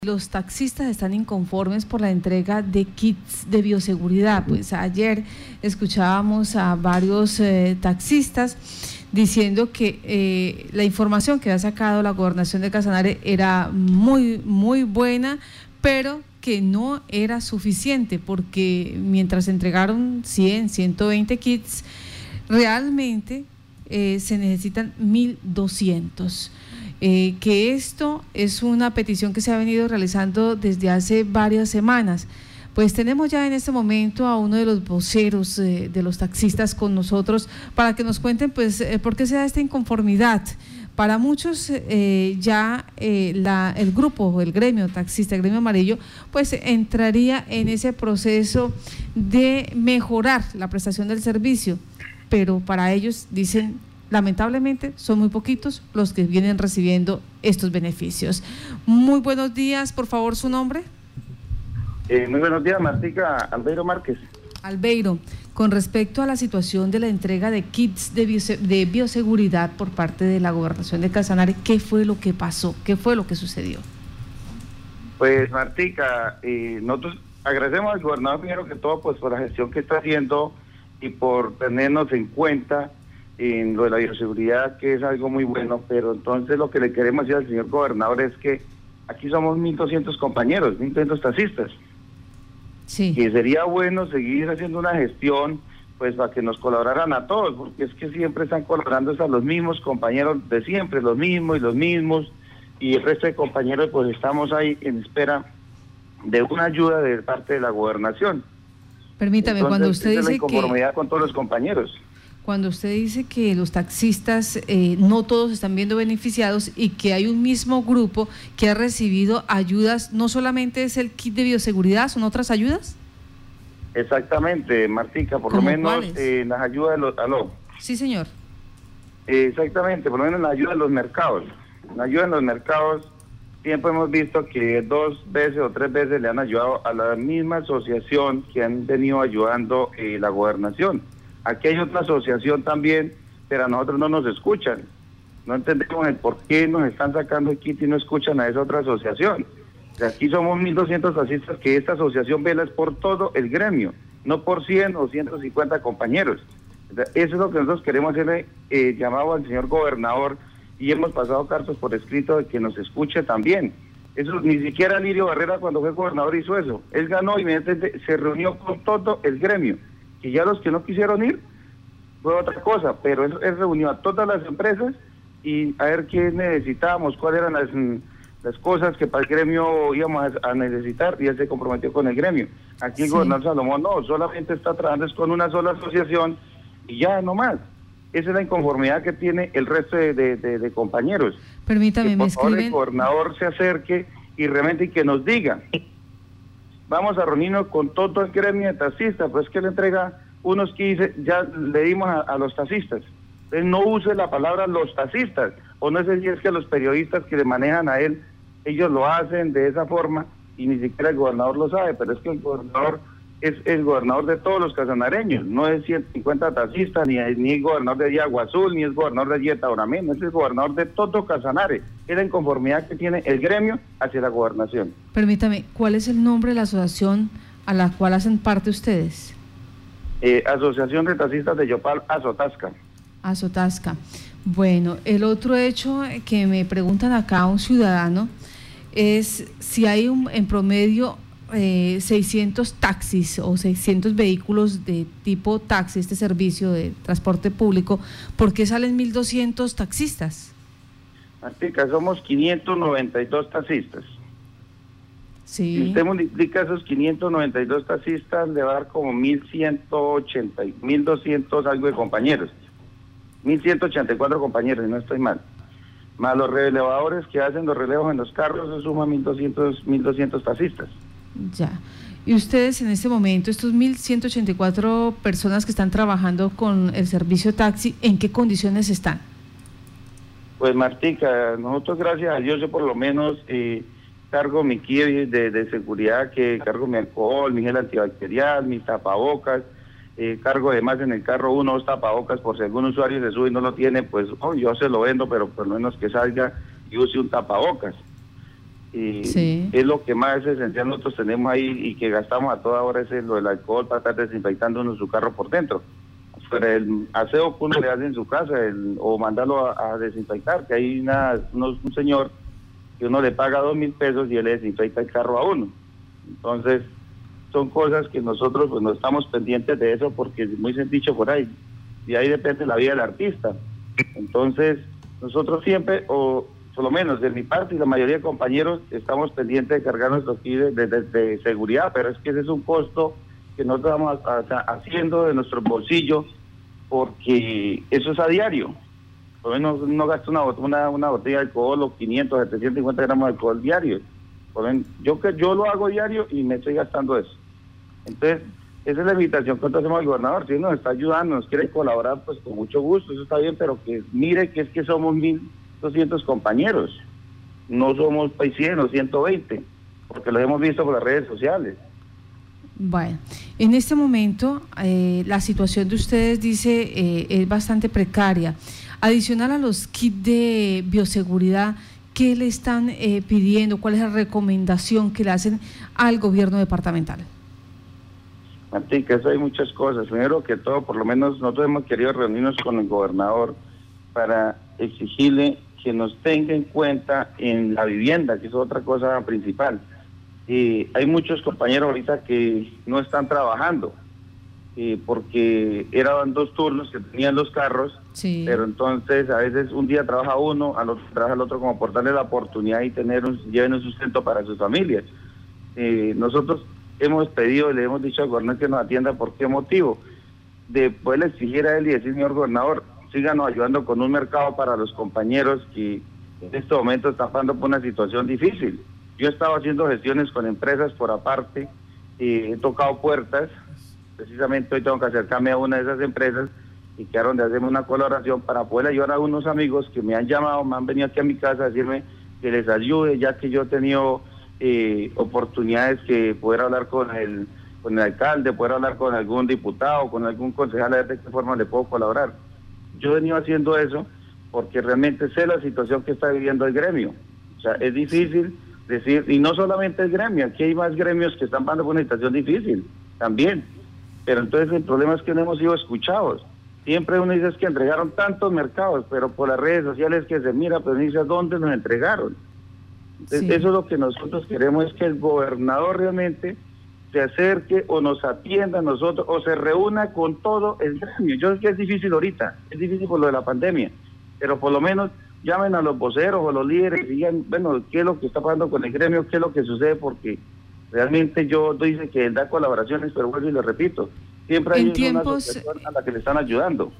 Los taxistas están inconformes por la entrega de kits de bioseguridad. Pues ayer escuchábamos a varios taxistas diciendo que la información que ha sacado la gobernación de Casanare era muy buena, pero que no era suficiente, porque mientras entregaron 100, 120 kits, realmente se necesitan 1.200. Que esto es una petición que se ha venido realizando desde hace varias semanas. Pues tenemos ya en este momento a uno de los voceros de los taxistas con nosotros para que nos cuenten pues por qué se da esta inconformidad. Para muchos ya el grupo, el gremio taxista, el gremio amarillo, pues entraría en ese proceso de mejorar la prestación del servicio, pero para ellos dicen, lamentablemente son muy poquitos los que vienen recibiendo estos beneficios. Muy buenos días, por favor, ¿su nombre? Muy buenos días, Martica. Albeiro Márquez. Albeiro, con respecto a la situación de la entrega de kits de bioseguridad por parte de la gobernación de Casanare, ¿qué fue lo que pasó? ¿Qué fue lo que sucedió? Pues, Martica, nosotros agradecemos al gobernador primero que todo pues por la gestión que está haciendo y por tenernos en cuenta en lo de la bioseguridad, que es algo muy bueno, pero entonces lo que le queremos decir al señor gobernador es que aquí somos 1.200 compañeros, 1.200 taxistas. Sí. Y sería bueno seguir haciendo una gestión, pues para que nos colaboraran a todos, porque es que siempre están colaborando a los mismos compañeros de siempre, los mismos, y el resto de compañeros pues estamos ahí en espera de una ayuda de parte de la gobernación. Permítame, entonces, cuando usted dice la inconformidad con todos los compañeros. Cuando usted dice que los taxistas no todos están viendo beneficiados y que hay un mismo grupo que ha recibido ayudas, ¿no solamente es el kit de bioseguridad, son otras ayudas? Exactamente, Martica, por lo menos las ayudas de los... ¿Aló? Sí, señor. Exactamente, por lo menos la ayuda de los mercados. La ayuda en los mercados, siempre hemos visto que 2 veces o 3 veces le han ayudado a la misma asociación que han venido ayudando la gobernación. Aquí hay otra asociación también, pero a nosotros no nos escuchan. No entendemos el por qué nos están sacando el kit y no escuchan a esa otra asociación. Aquí somos 1.200 taxistas que esta asociación vela es por todo el gremio, no por 100 o 150 compañeros. Eso es lo que nosotros queremos hacerle llamado al señor gobernador y hemos pasado cartas por escrito de que nos escuche también. Eso ni siquiera Lirio Barrera cuando fue gobernador hizo eso. Él ganó y inmediatamente se reunió con todo el gremio. Y ya los que no quisieron ir fue otra cosa, pero él reunió a todas las empresas y a ver qué necesitábamos, cuáles eran las cosas que para el gremio íbamos a necesitar, y él se comprometió con el gremio. Aquí el gobernador Salomón no, solamente está trabajando con una sola asociación y ya no más. Esa es la inconformidad que tiene el resto de compañeros. Permítame, que por favor el gobernador se acerque y realmente que nos diga: vamos a reunirnos con todo el gremio de taxistas, pues que le entrega unos 15, ya le dimos a los taxistas. Entonces no use la palabra los taxistas, o no sé si es que los periodistas que le manejan a él, ellos lo hacen de esa forma y ni siquiera el gobernador lo sabe, pero es que el gobernador es el gobernador de todos los casanareños, no es 150 taxistas, ni el gobernador de allí Agua Azul, ni es gobernador de allí de Taurameno, es el gobernador de todo Casanare. Es la inconformidad que tiene el gremio hacia la gobernación. Permítame, ¿cuál es el nombre de la asociación a la cual hacen parte ustedes? Asociación de Taxistas de Yopal, Azotasca. Azotasca. Bueno, el otro hecho que me preguntan acá un ciudadano es si hay en promedio 600 taxis o 600 vehículos de tipo taxi, este servicio de transporte público, ¿por qué salen 1.200 taxistas? Martica, somos 592 taxistas. Sí. Si usted multiplica esos 592 taxistas, le va a dar como 1.180, 1.200 algo de compañeros. 1.184 compañeros, y no estoy mal. Más los relevadores que hacen los relevos en los carros, se suman 1.200 taxistas. Ya. Y ustedes en este momento, estos 1.184 personas que están trabajando con el servicio taxi, ¿en qué condiciones están? Pues Martica, nosotros gracias a Dios, yo por lo menos cargo mi kit de seguridad, que cargo mi alcohol, mi gel antibacterial, mis tapabocas, cargo además en el carro 1 o 2 tapabocas por si algún usuario se sube y no lo tiene, pues yo se lo vendo, pero por lo menos que salga y use un tapabocas. y Sí. es lo que más esencial nosotros tenemos ahí y que gastamos a toda hora, es lo del alcohol para estar desinfectando uno su carro por dentro. Pero el aseo que uno le hace en su casa o mandarlo a desinfectar, que hay un señor que uno le paga 2.000 pesos y él le desinfecta el carro a uno. Entonces son cosas que nosotros pues no estamos pendientes de eso, porque es muy sencillo por ahí, y ahí depende la vida del artista. Entonces nosotros siempre, o por lo menos de mi parte y la mayoría de compañeros, estamos pendientes de cargar nuestros kits de seguridad, pero es que ese es un costo que nosotros estamos haciendo de nuestro bolsillo, porque eso es a diario. Por lo menos uno gasta una botella de alcohol o 500, 750 gramos de alcohol diario. Yo lo hago diario y me estoy gastando eso. Entonces, esa es la invitación que nosotros hacemos al gobernador. Si nos está ayudando, nos quiere colaborar, pues con mucho gusto, eso está bien, pero que mire que es que somos 1.200 compañeros, no somos 100 o 120, porque lo hemos visto por las redes sociales. Bueno, en este momento la situación de ustedes, dice, es bastante precaria. Adicional a los kits de bioseguridad, ¿qué le están pidiendo? ¿Cuál es la recomendación que le hacen al gobierno departamental? Martín, que eso hay muchas cosas. Primero que todo, por lo menos nosotros hemos querido reunirnos con el gobernador para exigirle que nos tenga en cuenta en la vivienda, que es otra cosa principal. Hay muchos compañeros ahorita que no están trabajando, porque eran 2 turnos que tenían los carros, sí. Pero entonces a veces un día trabaja uno, al otro trabaja el otro, como por darle la oportunidad y lleven un sustento para sus familias. Nosotros hemos pedido y le hemos dicho al gobernador que nos atienda. ¿Por qué motivo? De poderle exigir a él y decir, señor gobernador, síganos ayudando con un mercado para los compañeros que en este momento están pasando por una situación difícil. Yo he estado haciendo gestiones con empresas por aparte, he tocado puertas. Precisamente hoy tengo que acercarme a una de esas empresas y quedaron de hacerme una colaboración para poder ayudar a unos amigos que me han llamado, me han venido aquí a mi casa a decirme que les ayude, ya que yo he tenido oportunidades que poder hablar con el alcalde, poder hablar con algún diputado, con algún concejal, a ver de qué forma le puedo colaborar. Yo he venido haciendo eso porque realmente sé la situación que está viviendo el gremio. O sea, es difícil decir, y no solamente el gremio, aquí hay más gremios que están pasando por una situación difícil también. Pero entonces el problema es que no hemos sido escuchados. Siempre uno dice que entregaron tantos mercados, pero por las redes sociales que se mira, pero dice dónde nos entregaron. Entonces, sí. Eso es lo que nosotros queremos, es que el gobernador realmente se acerque o nos atienda a nosotros o se reúna con todo el gremio. Yo sé que es difícil ahorita, es difícil por lo de la pandemia, pero por lo menos llamen a los voceros o los líderes y digan, bueno, qué es lo que está pasando con el gremio, qué es lo que sucede, porque realmente yo dice que él da colaboraciones, pero vuelvo y lo repito, siempre hay una asociación a la que le están ayudando.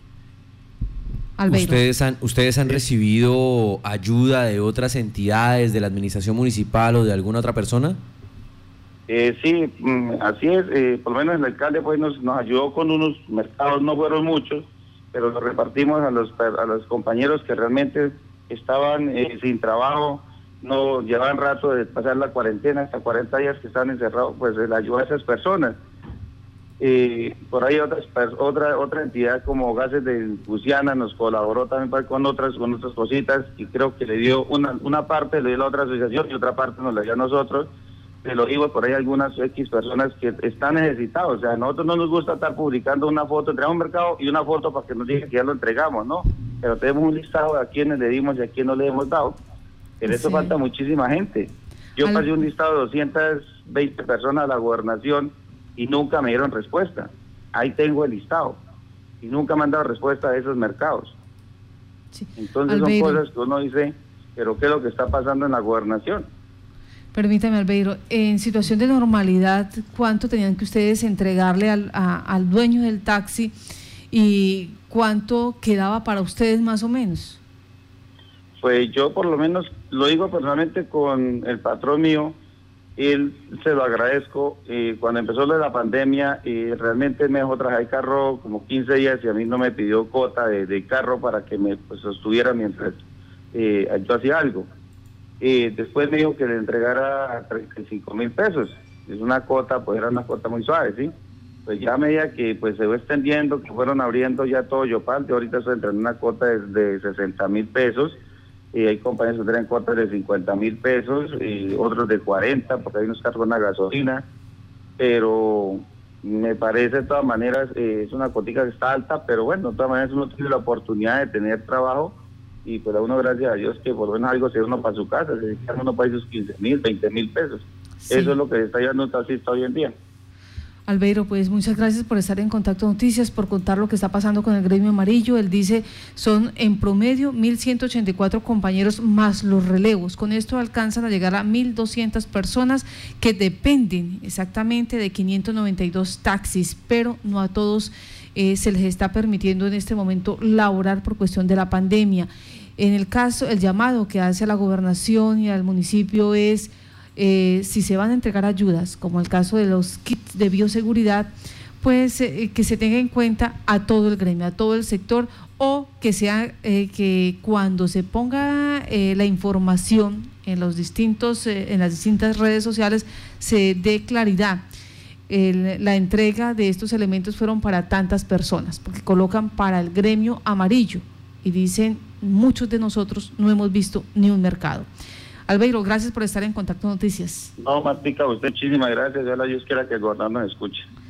¿Ustedes han recibido ayuda de otras entidades, de la administración municipal o de alguna otra persona? Sí, así es. Por lo menos el alcalde pues nos ayudó con unos mercados, no fueron muchos, pero los repartimos a los compañeros que realmente estaban sin trabajo, no llevaban rato de pasar la cuarentena, hasta 40 días que estaban encerrados, pues la ayuda a esas personas. Por ahí otra entidad como Gases de Gusiana nos colaboró también con otras cositas, y creo que le dio una parte, le dio a la otra asociación y otra parte nos la dio a nosotros. Te lo digo, por ahí algunas X personas que están necesitados. O sea, a nosotros no nos gusta estar publicando una foto, entregamos un mercado y una foto para que nos digan que ya lo entregamos, ¿no? Pero tenemos un listado de a quiénes le dimos y a quién no le hemos dado. En eso falta muchísima gente. Yo pasé un listado de 220 personas a la gobernación y nunca me dieron respuesta. Ahí tengo el listado y nunca me han dado respuesta a esos mercados. Sí. Entonces son cosas que uno dice, pero ¿qué es lo que está pasando en la gobernación? Permítame, Albeiro, en situación de normalidad, ¿cuánto tenían que ustedes entregarle al dueño del taxi y cuánto quedaba para ustedes más o menos? Pues yo por lo menos lo digo personalmente con el patrón mío, él se lo agradezco. Cuando empezó lo de la pandemia, realmente me dejó trabajar el carro como 15 días y a mí no me pidió cuota de carro para que me sostuviera mientras yo hacía algo. Después me dijo que le entregara 35,000 pesos. Es una cuota, pues era una cuota muy suave, ¿sí? Pues ya a medida que pues se fue extendiendo, que fueron abriendo ya todo Yopal, yo ahorita estoy entrando en una cuota de 60,000 pesos, hay compañías que tienen cuotas de 50.000 pesos, otros de 40, porque hay unos cargos en la gasolina, pero me parece de todas maneras, es una cotica que está alta, pero bueno, de todas maneras uno tiene la oportunidad de tener trabajo, y pues a uno, gracias a Dios, que por lo menos algo se da uno para su casa, se dedica uno para esos 15.000, 20.000 pesos. Sí. Eso es lo que está llevando un taxista hoy en día. Albeiro, pues muchas gracias por estar en Contacto Noticias, por contar lo que está pasando con el gremio amarillo. Él dice, son en promedio 1.184 compañeros más los relevos. Con esto alcanzan a llegar a 1.200 personas que dependen exactamente de 592 taxis, pero no a todos se les está permitiendo en este momento laborar por cuestión de la pandemia. En el caso, el llamado que hace a la gobernación y al municipio es, si se van a entregar ayudas, como el caso de los kits de bioseguridad, pues que se tenga en cuenta a todo el gremio, a todo el sector, o que sea que cuando se ponga la información en los distintos, en las distintas redes sociales, se dé claridad. La entrega de estos elementos fueron para tantas personas, porque colocan para el gremio amarillo y dicen, muchos de nosotros no hemos visto ni un mercado. Albeiro, gracias por estar en Contacto Noticias. No, Martica, usted muchísimas gracias. Ojalá Dios quiera que el gobernador nos escuche.